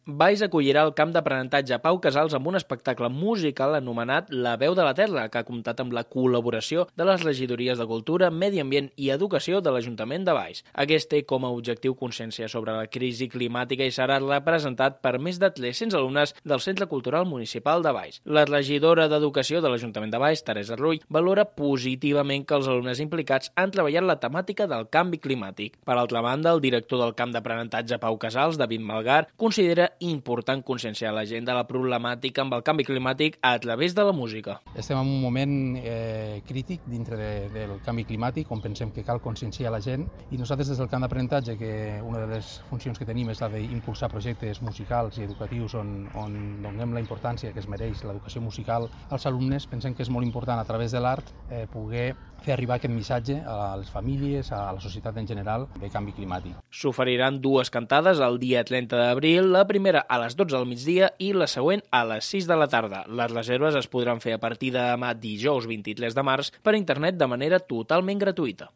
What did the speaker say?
Valls acollirà el camp d'aprenentatge Pau Casals amb un espectacle musical anomenat La veu de la terra, que ha comptat amb la col·laboració de les regidories de Cultura, Medi Ambient i Educació de l'Ajuntament de Valls. Aquest té com a objectiu consciència sobre la crisi climàtica i serà representat per més de 300 alumnes del Centre Cultural Municipal de Valls. La regidora d'Educació de l'Ajuntament de Valls, Teresa Rull, valora positivament que els alumnes implicats han treballat la temàtica del canvi climàtic. Per altra banda, el director del camp d'aprenentatge Pau Casals, David Malgar, considera important conscienciar la gent de la problemàtica amb el canvi climàtic a través de la música. Estem en un moment crític dintre del canvi climàtic on pensem que cal conscienciar la gent i nosaltres des del camp d'aprenentatge, que una de les funcions que tenim és la d'impulsar projectes musicals i educatius on donem la importància que es mereix l'educació musical als alumnes, pensem que és molt important a través de l'art poder fer arribar aquest missatge a les famílies, a la societat en general, de canvi climàtic. S'oferiran dues cantades el dia 30 d'abril, la primera a les 12 del migdia i la següent a les 6 de la tarda. Les reserves es podran fer a partir de demà, dijous 23 de març, per internet de manera totalment gratuïta.